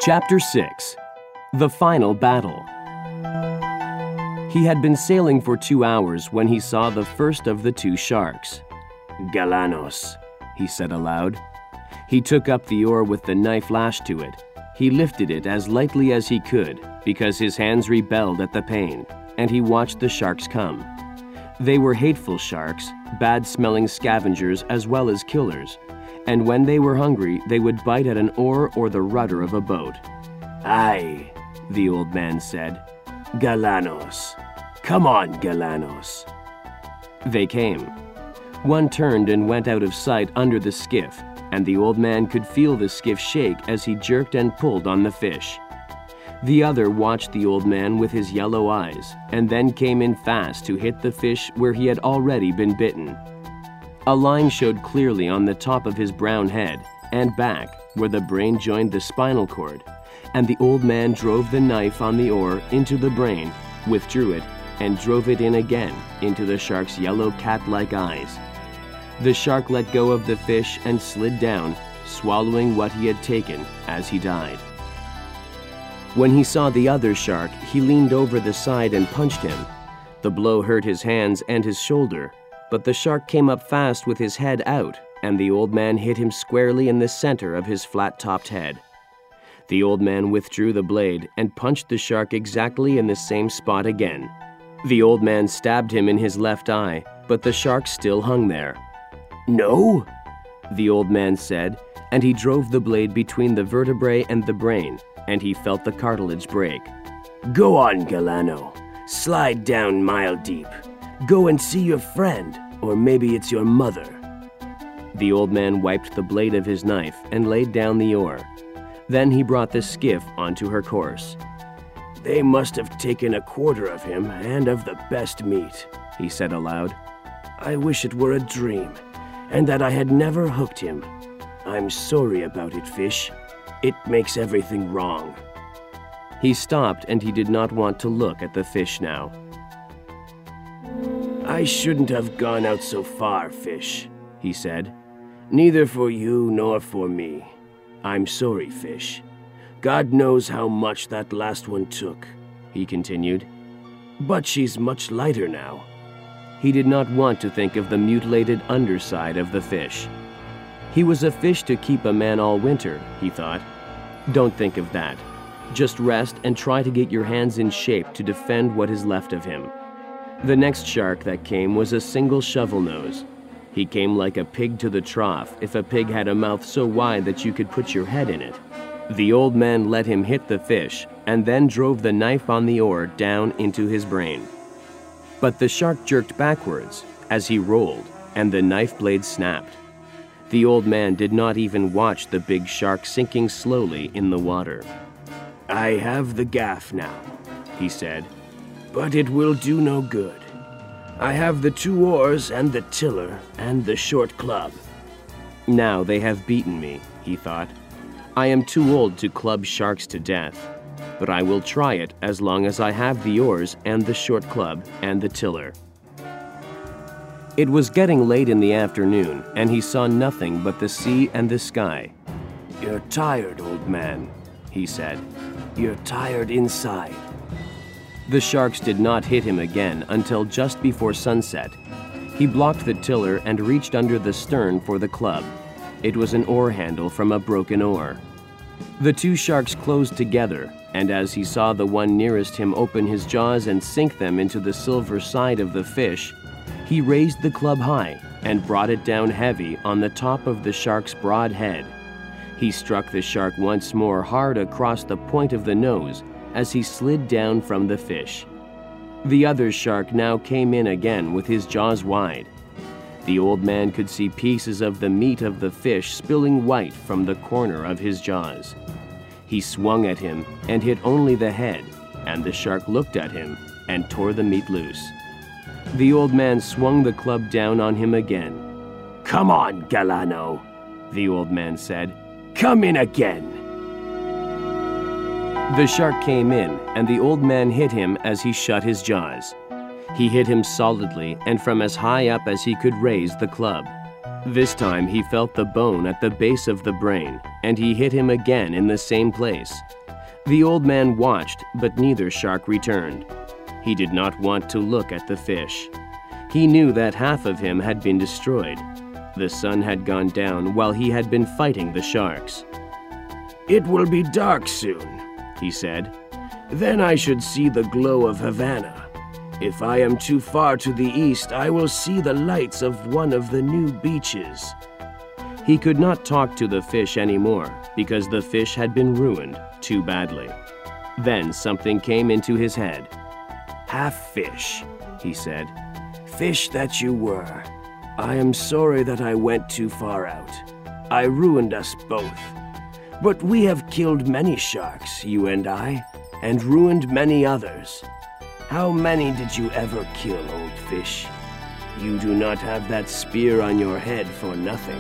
Chapter 6. The Final Battle. He had been sailing for 2 hours when he saw the first of the 2 sharks. "Galanos," he said aloud. He took up the oar with the knife lashed to it. He lifted it as lightly as he could because his hands rebelled at the pain, and he watched the sharks come. They were hateful sharks, bad-smelling scavengers as well as killers, and when they were hungry, they would bite at an oar or the rudder of a boat. "Aye," the old man said. "Galanos. Come on, Galanos." They came. One turned and went out of sight under the skiff, and the old man could feel the skiff shake as he jerked and pulled on the fish. The other watched the old man with his yellow eyes, and then came in fast to hit the fish where he had already been bitten. A line showed clearly on the top of his brown head and back where the brain joined the spinal cord, and the old man drove the knife on the oar into the brain, withdrew it, and drove it in again into the shark's yellow cat-like eyes. The shark let go of the fish and slid down, swallowing what he had taken as he died. When he saw the other shark, he leaned over the side and punched him. The blow hurt his hands and his shoulder, but the shark came up fast with his head out, and the old man hit him squarely in the center of his flat-topped head. The old man withdrew the blade and punched the shark exactly in the same spot again. The old man stabbed him in his left eye, but the shark still hung there. "No?" the old man said, and he drove the blade between the vertebrae and the brain, and he felt the cartilage break. "Go on, Galano. Slide down mile deep. Go and see your friend, or maybe it's your mother." The old man wiped the blade of his knife and laid down the oar. Then he brought the skiff onto her course. "They must have taken a quarter of him and of the best meat," he said aloud. "I wish it were a dream, and that I had never hooked him. I'm sorry about it, fish. It makes everything wrong." He stopped, and he did not want to look at the fish now. "I shouldn't have gone out so far, fish," he said. "Neither for you nor for me. I'm sorry, fish. God knows how much that last one took," he continued. "But she's much lighter now." He did not want to think of the mutilated underside of the fish. He was a fish to keep a man all winter, he thought. Don't think of that. Just rest and try to get your hands in shape to defend what is left of him. The next shark that came was a single shovel nose. He came like a pig to the trough if a pig had a mouth so wide that you could put your head in it. The old man let him hit the fish and then drove the knife on the oar down into his brain. But the shark jerked backwards as he rolled, and the knife blade snapped. The old man did not even watch the big shark sinking slowly in the water. "I have the gaff now," he said, "but it will do no good. I have the 2 oars and the tiller and the short club." Now they have beaten me, he thought. I am too old to club sharks to death, but I will try it as long as I have the oars and the short club and the tiller. It was getting late in the afternoon, and he saw nothing but the sea and the sky. "You're tired, old man," he said. "You're tired inside." The sharks did not hit him again until just before sunset. He blocked the tiller and reached under the stern for the club. It was an oar handle from a broken oar. The 2 sharks closed together, and as he saw the one nearest him open his jaws and sink them into the silver side of the fish, he raised the club high and brought it down heavy on the top of the shark's broad head. He struck the shark once more hard across the point of the nose as he slid down from the fish. The other shark now came in again with his jaws wide. The old man could see pieces of the meat of the fish spilling white from the corner of his jaws. He swung at him and hit only the head, and the shark looked at him and tore the meat loose. The old man swung the club down on him again. "Come on, Galano," the old man said. "Come in again." The shark came in, and the old man hit him as he shut his jaws. He hit him solidly and from as high up as he could raise the club. This time he felt the bone at the base of the brain, and he hit him again in the same place. The old man watched, but neither shark returned. He did not want to look at the fish. He knew that half of him had been destroyed. The sun had gone down while he had been fighting the sharks. "It will be dark soon," he said. "Then I should see the glow of Havana. If I am too far to the east, I will see the lights of one of the new beaches." He could not talk to the fish anymore because the fish had been ruined too badly. Then something came into his head. "Half fish," he said. "Fish that you were. I am sorry that I went too far out. I ruined us both. But we have killed many sharks, you and I, and ruined many others. How many did you ever kill, old fish? You do not have that spear on your head for nothing."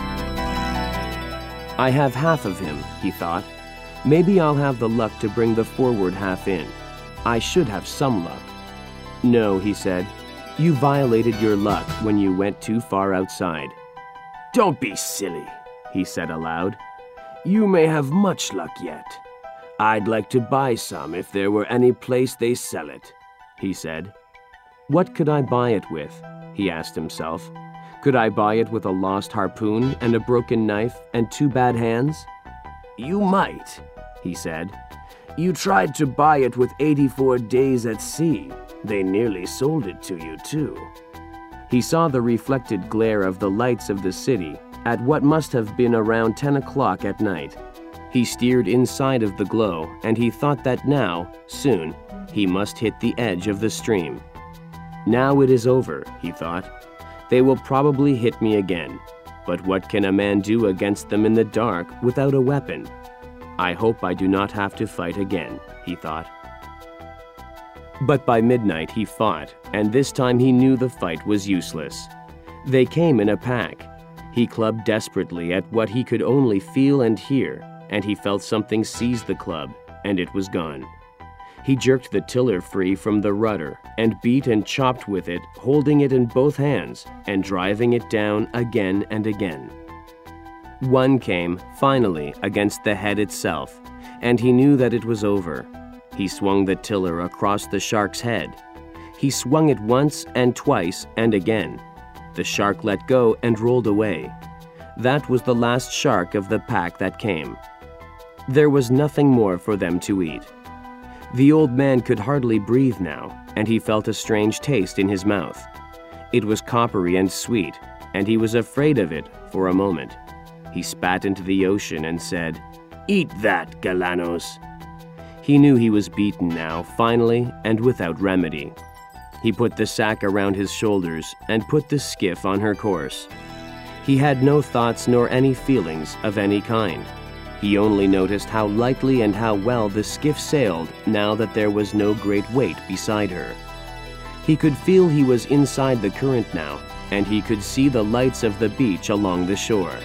"I have half of him," he thought. "Maybe I'll have the luck to bring the forward half in. I should have some luck." "No," he said. "You violated your luck when you went too far outside." "Don't be silly," he said aloud. "You may have much luck yet. I'd like to buy some if there were any place they sell it," he said. What could I buy it with? He asked himself. Could I buy it with a lost harpoon and a broken knife and 2 bad hands? "You might," he said. "You tried to buy it with 84 days at sea. They nearly sold it to you, too." He saw the reflected glare of the lights of the city at what must have been around 10 o'clock at night. He steered inside of the glow, and he thought that now, soon, he must hit the edge of the stream. Now it is over, he thought. They will probably hit me again. But what can a man do against them in the dark without a weapon? I hope I do not have to fight again, he thought. But by midnight he fought, and this time he knew the fight was useless. They came in a pack. He clubbed desperately at what he could only feel and hear, and he felt something seize the club, and it was gone. He jerked the tiller free from the rudder and beat and chopped with it, holding it in both hands and driving it down again and again. One came, finally, against the head itself, and he knew that it was over. He swung the tiller across the shark's head. He swung it once and twice and again. The shark let go and rolled away. That was the last shark of the pack that came. There was nothing more for them to eat. The old man could hardly breathe now, and he felt a strange taste in his mouth. It was coppery and sweet, and he was afraid of it for a moment. He spat into the ocean and said, "Eat that, Galanos." He knew he was beaten now, finally, and without remedy. He put the sack around his shoulders and put the skiff on her course. He had no thoughts nor any feelings of any kind. He only noticed how lightly and how well the skiff sailed now that there was no great weight beside her. He could feel he was inside the current now, and he could see the lights of the beach along the shore.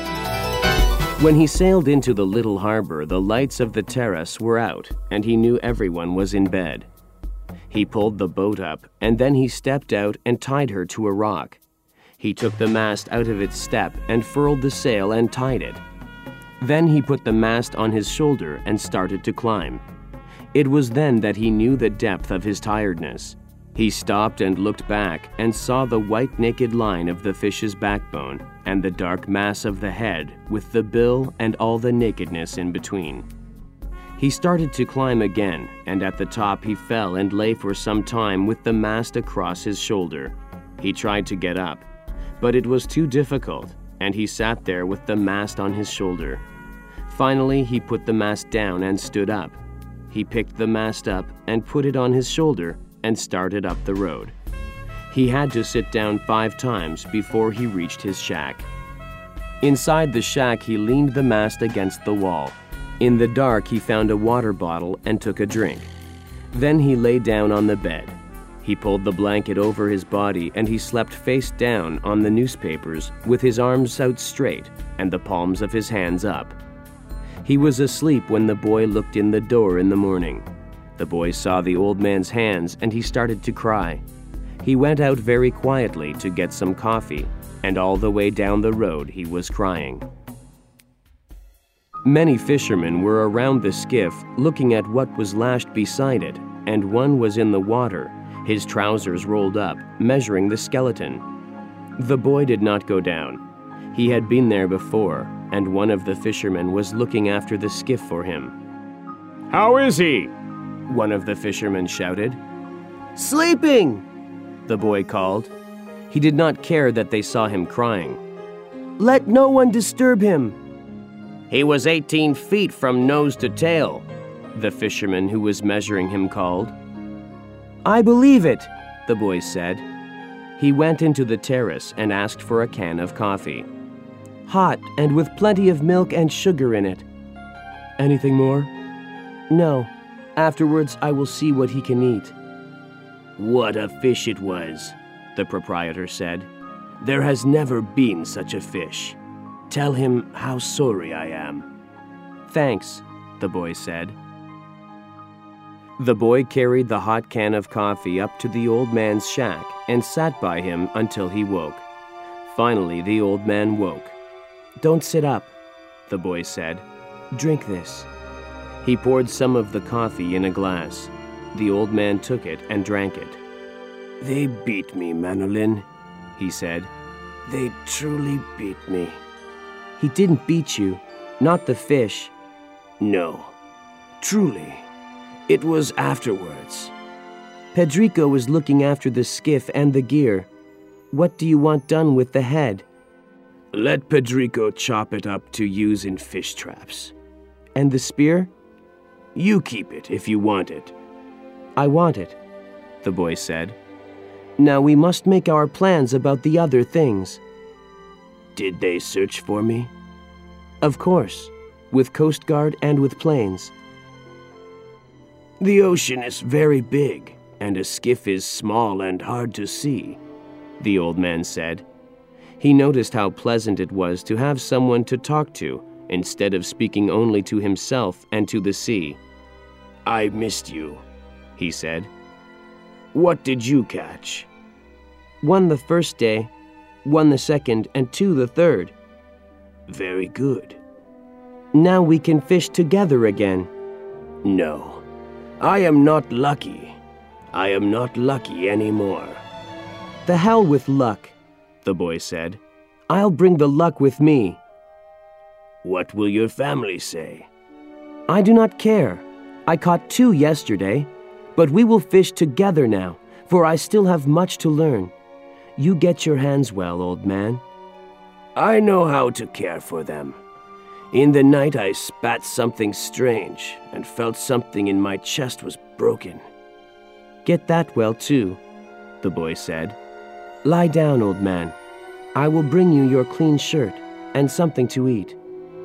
When he sailed into the little harbor, the lights of the terrace were out, and he knew everyone was in bed. He pulled the boat up, and then he stepped out and tied her to a rock. He took the mast out of its step and furled the sail and tied it. Then he put the mast on his shoulder and started to climb. It was then that he knew the depth of his tiredness. He stopped and looked back and saw the white naked line of the fish's backbone and the dark mass of the head with the bill and all the nakedness in between. He started to climb again, and at the top he fell and lay for some time with the mast across his shoulder. He tried to get up, but it was too difficult, and he sat there with the mast on his shoulder. Finally, he put the mast down and stood up. He picked the mast up and put it on his shoulder and started up the road. He had to sit down 5 times before he reached his shack. Inside the shack, he leaned the mast against the wall. In the dark, he found a water bottle and took a drink. Then he lay down on the bed. He pulled the blanket over his body and he slept face down on the newspapers with his arms out straight and the palms of his hands up. He was asleep when the boy looked in the door in the morning. The boy saw the old man's hands and he started to cry. He went out very quietly to get some coffee. and all the way down the road he was crying. Many fishermen were around the skiff looking at what was lashed beside it, and one was in the water, his trousers rolled up, measuring the skeleton. The boy did not go down. He had been there before, and one of the fishermen was looking after the skiff for him. "How is he?" one of the fishermen shouted. "Sleeping!" the boy called. He did not care that they saw him crying. "Let no one disturb him." "He was 18 feet from nose to tail," the fisherman who was measuring him called. "I believe it," the boy said. He went into the terrace and asked for a can of coffee. "Hot and with plenty of milk and sugar in it." "Anything more?" "No. Afterwards I will see what he can eat." "What a fish it was," the proprietor said. "There has never been such a fish. Tell him how sorry I am." "Thanks," the boy said. The boy carried the hot can of coffee up to the old man's shack and sat by him until he woke. Finally, the old man woke. "Don't sit up," the boy said. "Drink this." He poured some of the coffee in a glass. The old man took it and drank it. "They beat me, Manolin," he said. "They truly beat me." "He didn't beat you, not the fish." "No, truly. It was afterwards." "Pedrico was looking after the skiff and the gear. What do you want done with the head?" "Let Pedrico chop it up to use in fish traps." "And the spear?" "You keep it if you want it." "I want it," the boy said. "Now we must make our plans about the other things." "Did they search for me?" "Of course, with Coast Guard and with planes." "The ocean is very big, and a skiff is small and hard to see," the old man said. He noticed how pleasant it was to have someone to talk to, instead of speaking only to himself and to the sea. "I missed you," he said. "What did you catch?" "One the first day, one the second, and two the third." "Very good." "Now we can fish together again." "No, I am not lucky. I am not lucky anymore." "The hell with luck," the boy said. "I'll bring the luck with me." "What will your family say?" "I do not care. I caught 2 yesterday, but we will fish together now, for I still have much to learn. You get your hands well, old man." "I know how to care for them. In the night I spat something strange and felt something in my chest was broken." "Get that well too," the boy said. "Lie down, old man. I will bring you your clean shirt and something to eat."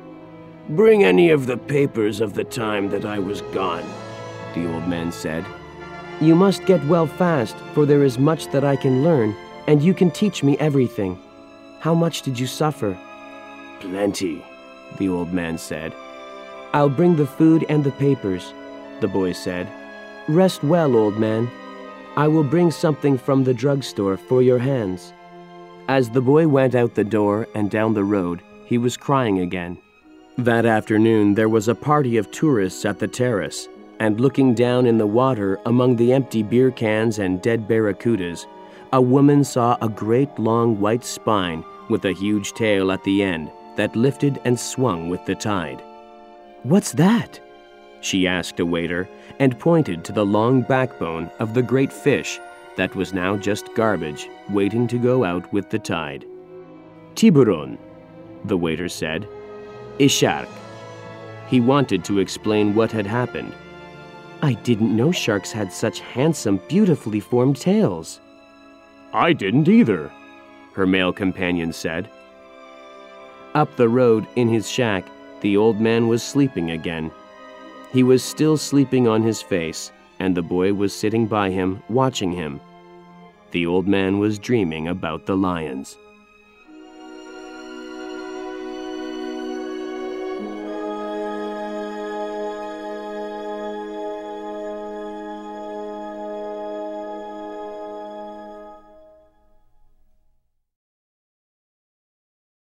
"Bring any of the papers of the time that I was gone," the old man said. "You must get well fast, for there is much that I can learn, and you can teach me everything. How much did you suffer?" "Plenty," the old man said. "I'll bring the food and the papers," the boy said. "Rest well, old man. I will bring something from the drugstore for your hands." As the boy went out the door and down the road, he was crying again. That afternoon there was a party of tourists at the terrace, and looking down in the water among the empty beer cans and dead barracudas, a woman saw a great long white spine with a huge tail at the end that lifted and swung with the tide. "What's that?" she asked a waiter, and pointed to the long backbone of the great fish that was now just garbage waiting to go out with the tide. "Tiburon," the waiter said. "A shark." He wanted to explain what had happened. "I didn't know sharks had such handsome, beautifully formed tails." "I didn't either," her male companion said. Up the road, in his shack, the old man was sleeping again. He was still sleeping on his face, and the boy was sitting by him, watching him. The old man was dreaming about the lions.